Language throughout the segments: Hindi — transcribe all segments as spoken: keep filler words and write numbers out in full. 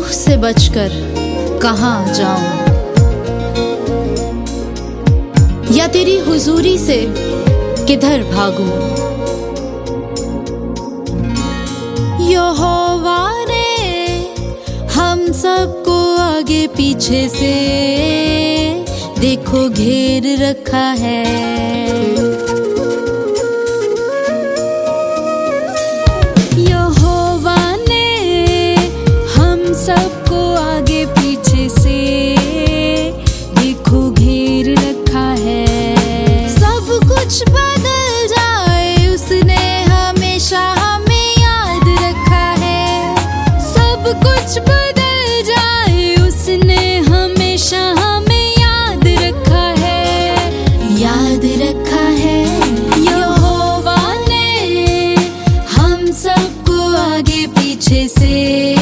से बचकर कहाँ जाऊं, या तेरी हुजूरी से किधर भागूं। यहोवा ने हम सबको आगे पीछे से देखो घेर रखा है। यहोवा ने हम सबको आगे पीछे से देखो घेर रखा है। सब कुछ बदल जाए उसने हमेशा हमें याद रखा है। सब कुछ बदल जाए उसने हमेशा हमें याद रखा है, याद रखा है। यहोवा ने हम सबको आगे पीछे से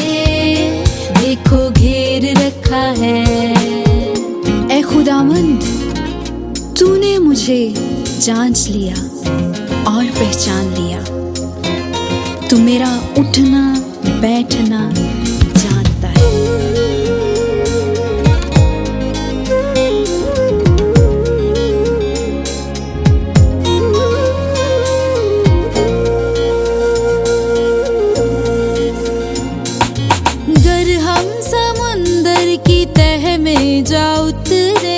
देखो घेर रखा है। ऐ खुदावंद, तूने मुझे जांच लिया और पहचान लिया। तू मेरा उठना बैठना जानता है। गर हम समुंदर की तह में जा उतरे,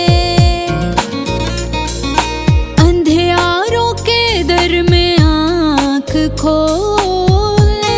अंधेरों के दर में आँख खोले,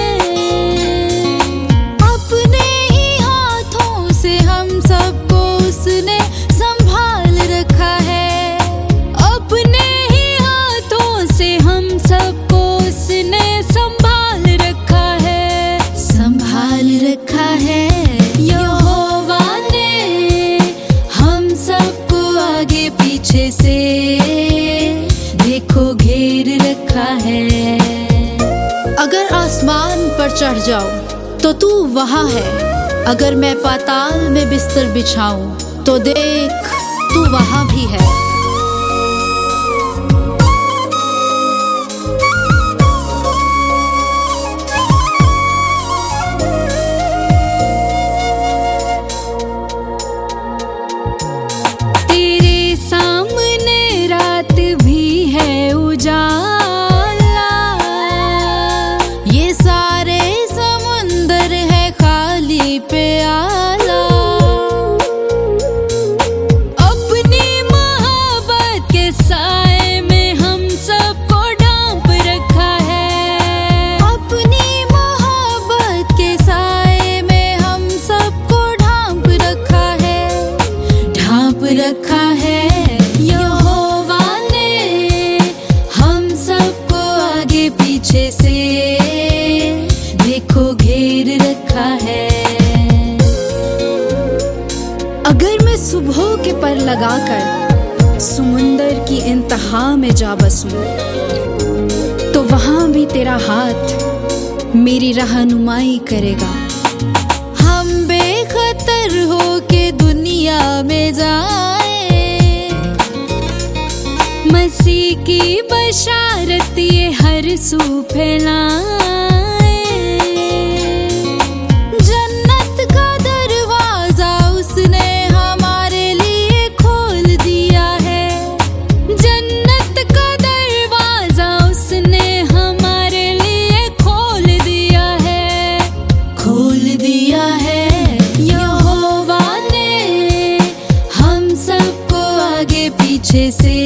अपने ही हाथों से हम सबको उसने संभाल रखा है। अपने ही हाथों से हम सबको उसने संभाल रखा है, संभाल रखा है। यहोवा ने हम सबको आगे पीछे से देखो घेर रखा है। अगर आसमान पर चढ़ जाऊं तो तू वहां है, अगर मैं पाताल में बिस्तर बिछाऊं तो देख तू वहां भी है। तेरे सामने रात भी है उजाला, ये सारे समुंदर है खाली प्याला। अपनी मोहब्बत के साए में हम सबको ढांप रखा है। अपनी मोहब्बत के साए में हम सबको ढांप रखा है, ढांप रखा है। यहोवा ने हम सबको आगे पीछे से देखो घेर रखा है। अगर मैं सुबह के पर लगाकर समुंदर की इंतहा में जा बसूं तो वहां भी तेरा हाथ मेरी रहनुमाई करेगा। हम बेखतर हो के दुनिया में जाए, मसीह की बशारत ये हर सू फैलाए। जन्नत का दरवाजा उसने हमारे लिए खोल दिया है। जन्नत का दरवाजा उसने हमारे लिए खोल दिया है, खोल दिया है। यहोवा ने हम सबको आगे पीछे से